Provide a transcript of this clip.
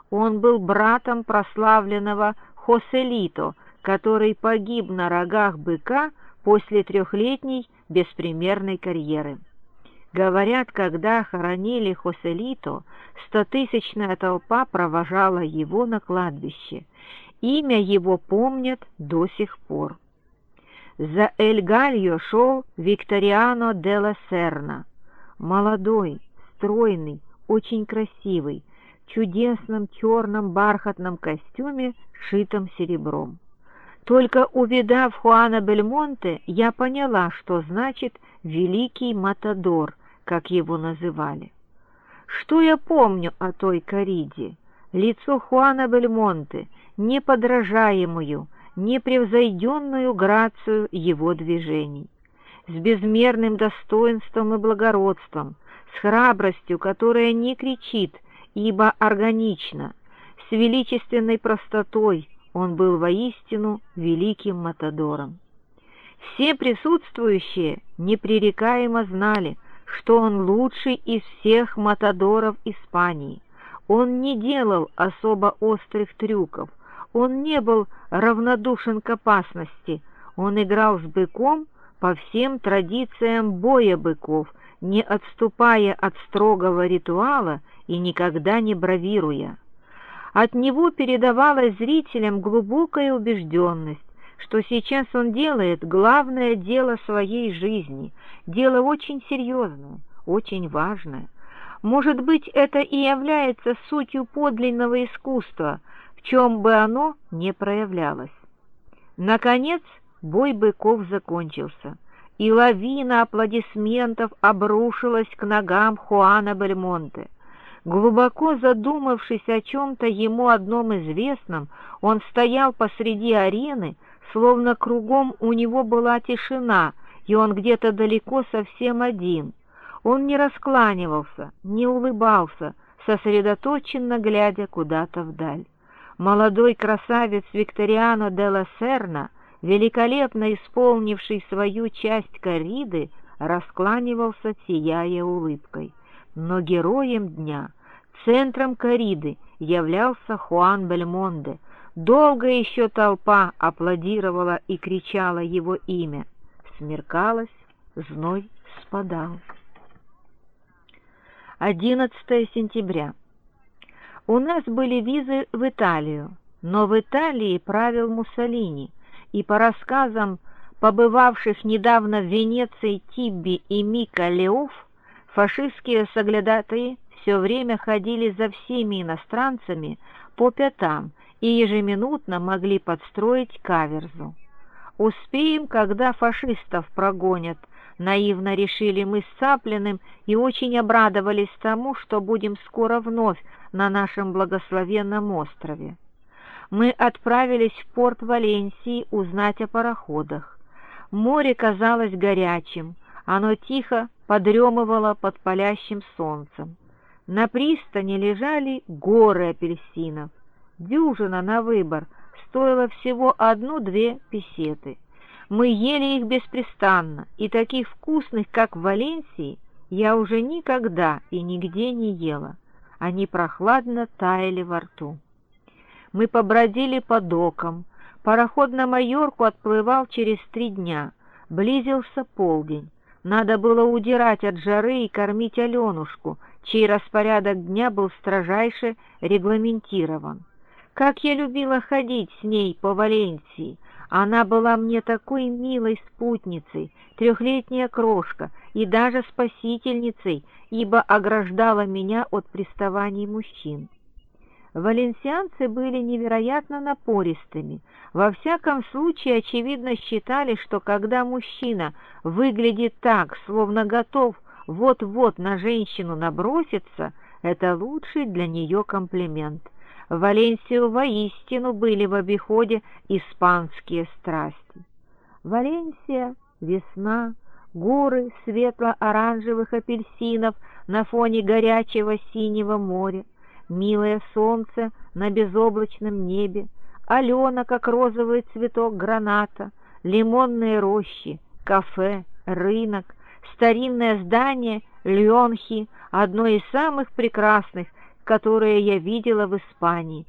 Он был братом прославленного Хоселито, который погиб на рогах быка после 3-летней беспримерной карьеры. Говорят, когда хоронили Хоселито, 100-тысячная толпа провожала его на кладбище. Имя его помнят до сих пор. За Эль Гальо шел Викториано де ла Серна, молодой, стройный, очень красивый, в чудесном черном бархатном костюме, шитом серебром. Только увидав Хуана Бельмонте, я поняла, что значит «великий матадор», как его называли. Что я помню о той кориде? Лицо Хуана Бельмонте, неподражаемую, непревзойденную грацию его движений, с безмерным достоинством и благородством, с храбростью, которая не кричит, ибо органична, с величественной простотой. Он был воистину великим матадором. Все присутствующие непререкаемо знали, что он лучший из всех матадоров Испании. Он не делал особо острых трюков, он не был равнодушен к опасности, он играл с быком по всем традициям боя быков, не отступая от строгого ритуала и никогда не бравируя. От него передавалась зрителям глубокая убежденность, что сейчас он делает главное дело своей жизни, дело очень серьезное, очень важное. Может быть, это и является сутью подлинного искусства, в чем бы оно ни проявлялось. Наконец, бой быков закончился, и лавина аплодисментов обрушилась к ногам Хуана Бельмонте. Глубоко задумавшись о чем-то ему одном известном, он стоял посреди арены, словно кругом у него была тишина, и он где-то далеко совсем один. Он не раскланивался, не улыбался, сосредоточенно глядя куда-то вдаль. Молодой красавец Викториано де ла Серна, великолепно исполнивший свою часть кориды, раскланивался, сияя улыбкой. Но героем дня, центром кориды, являлся Хуан Бельмонте. Долго еще толпа аплодировала и кричала его имя. Смеркалось, зной спадал. 11 сентября. У нас были визы в Италию, но в Италии правил Муссолини, и по рассказам побывавших недавно в Венеции Тибби и Мика Леоф, фашистские соглядатые все время ходили за всеми иностранцами по пятам и ежеминутно могли подстроить каверзу. «Успеем, когда фашистов прогонят», наивно решили мы с Цаплиным и очень обрадовались тому, что будем скоро вновь на нашем благословенном острове. Мы отправились в порт Валенсии узнать о пароходах. Море казалось горячим, оно тихо подремывало под палящим солнцем. На пристани лежали горы апельсинов. Дюжина на выбор стоила всего 1-2 песеты. Мы ели их беспрестанно, и таких вкусных, как в Валенсии, я уже никогда и нигде не ела. Они прохладно таяли во рту. Мы побродили по докам. Пароход на Майорку отплывал через 3 дня. Близился полдень. Надо было удирать от жары и кормить Аленушку, чей распорядок дня был строжайше регламентирован. Как я любила ходить с ней по Валенсии! Она была мне такой милой спутницей, 3-летняя крошка и даже спасительницей, ибо ограждала меня от приставаний мужчин. Валенсианцы были невероятно напористыми. Во всяком случае, очевидно, считали, что когда мужчина выглядит так, словно готов вот-вот на женщину наброситься, это лучший для нее комплимент. В Валенсию воистину были в обиходе испанские страсти. Валенсия, весна, горы светло-оранжевых апельсинов на фоне горячего синего моря, милое солнце на безоблачном небе, Алена, как розовый цветок граната, лимонные рощи, кафе, рынок, старинное здание Льонхи, одно из самых прекрасных, которые я видела в Испании,